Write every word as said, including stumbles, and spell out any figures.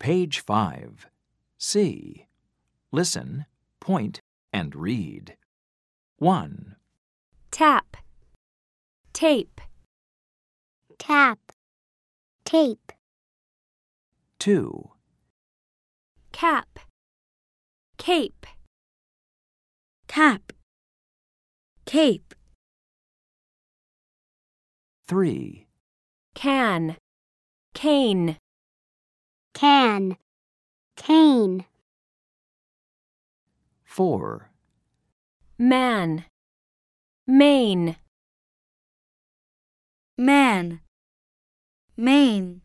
Page five. C. Listen, point, and read. one. Tap. Tape. Tap. Tape. two. Cap. Cape. Cap. Cape. three. Can. Cane. Can. Cane. four. Man. Main. Man. Main.